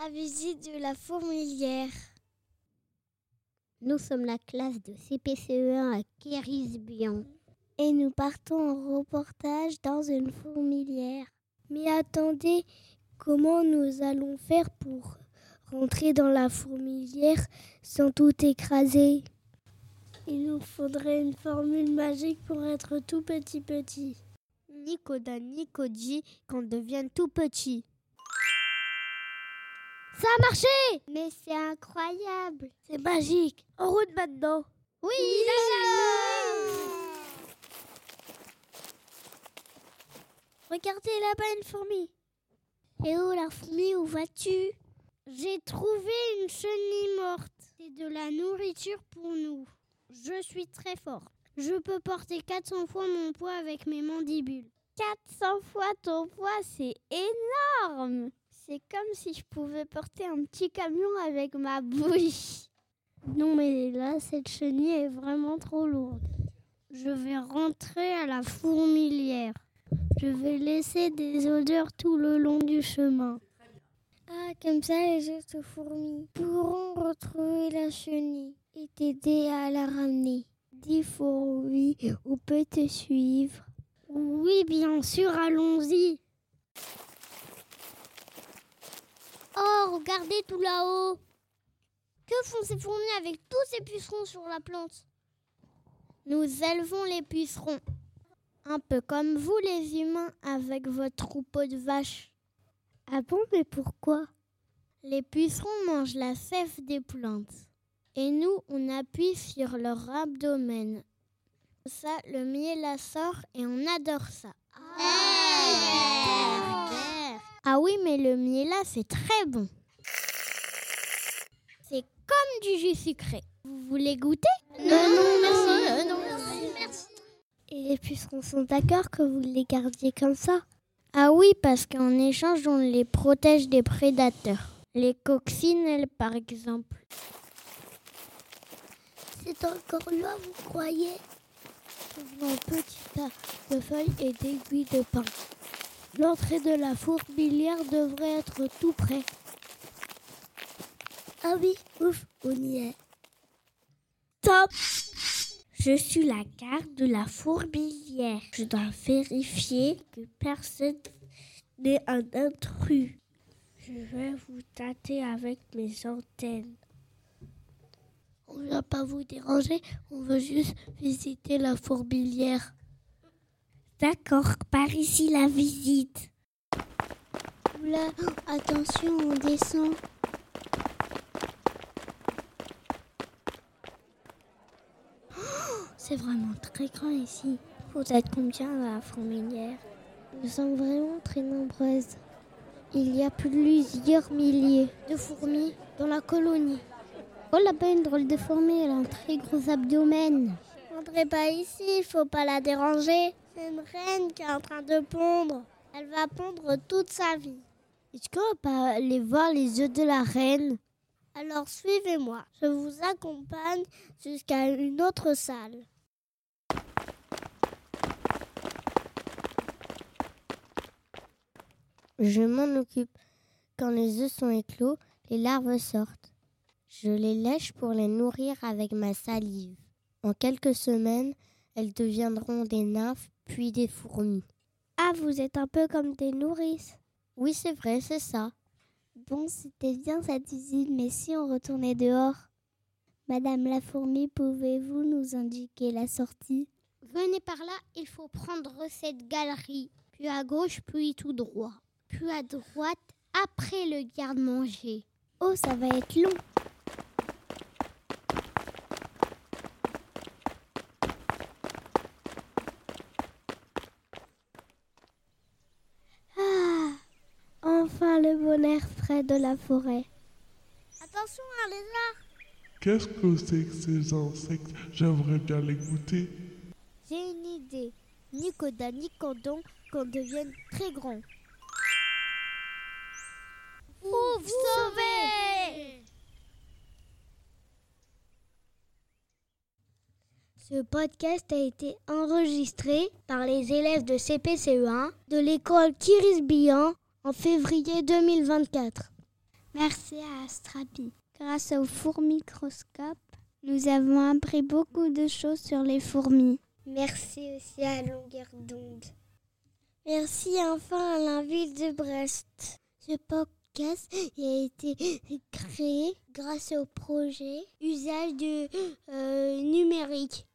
à visite de la fourmilière. Nous sommes la classe de CPCE1 à Kérisbian. Et nous partons en reportage dans une fourmilière. Mais attendez, comment nous allons faire pour rentrer dans la fourmilière sans tout écraser? Il nous faudrait une formule magique pour être tout petit. Nicoda Nicodi qu'on devienne tout petit. Ça a marché! Mais c'est incroyable! C'est magique! En route maintenant! Oui, Regardez là-bas une fourmi! Et où la fourmi, où vas-tu? J'ai trouvé une chenille morte. C'est de la nourriture pour nous. Je suis très fort. Je peux porter 400 fois mon poids avec mes mandibules. 400 fois ton poids, c'est énorme! C'est comme si je pouvais porter un petit camion avec ma bouche. Non mais là, cette chenille est vraiment trop lourde. Je vais rentrer à la fourmilière. Je vais laisser des odeurs tout le long du chemin. Ah, comme ça, les autres fourmis pourront retrouver la chenille et t'aider à la ramener. Dis fourmi, on peut te suivre? Oui, bien sûr, allons-y. Oh, regardez tout là-haut! Que font ces fourmis avec tous ces pucerons sur la plante? Nous élevons les pucerons, un peu comme vous les humains avec votre troupeau de vaches. Ah bon, mais pourquoi? Les pucerons mangent la sève des plantes et nous, on appuie sur leur abdomen. Ça, le miel la sort et on adore ça. Ah oui, mais le miel là, c'est très bon. C'est comme du jus sucré. Vous voulez goûter? Non, merci. Et les pucerons sont d'accord que vous les gardiez comme ça? Ah oui, parce qu'en échange, on les protège des prédateurs. Les coccinelles, par exemple. C'est encore là, vous croyez? Je vois un petit tas de feuilles et d'aiguilles de pin. L'entrée de la fourmilière devrait être tout près. Ah oui, ouf, on y est. Top! Je suis la garde de la fourmilière. Je dois vérifier que personne n'est un intrus. Je vais vous tâter avec mes antennes. On ne va pas vous déranger, on veut juste visiter la fourmilière. D'accord, par ici la visite. Oula, attention, on descend. C'est vraiment très grand ici. Vous êtes combien à la fourmilière? Nous sommes vraiment très nombreuses. Il y a plusieurs milliers de fourmis dans la colonie. Oh là-bas, une drôle de fourmi, elle a un très gros abdomen. Entrez pas ici, il faut pas la déranger. C'est une reine qui est en train de pondre. Elle va pondre toute sa vie. Est-ce qu'on va pas aller voir les œufs de la reine? Alors suivez-moi, je vous accompagne jusqu'à une autre salle. Je m'en occupe. Quand les œufs sont éclos, les larves sortent. Je les lèche pour les nourrir avec ma salive. En quelques semaines, elles deviendront des nymphes, puis des fourmis. Ah, vous êtes un peu comme des nourrices. Oui, c'est vrai, c'est ça. Bon, c'était bien cette visite, mais si on retournait dehors? Madame la fourmi, pouvez-vous nous indiquer la sortie? Venez par là, il faut prendre cette galerie. Puis à gauche, puis tout droit. Puis à droite, après le garde-manger. Oh, ça va être long. Ah, enfin le bon air frais de la forêt. Attention, un lézard! Qu'est-ce que c'est que ces insectes? J'aimerais bien les goûter. J'ai une idée. Nicoda Nicodon qu'on devienne très grand. Ouf, sauvé! Ce podcast a été enregistré par les élèves de CPCE1 de l'école Kérisbian en février 2024. Merci à Astrapi. Grâce au fourmicroscope, nous avons appris beaucoup de choses sur les fourmis. Merci aussi à Longueur d'onde. Merci enfin à la ville de Brest. Ce podcast a été créé grâce au projet Usage du numérique.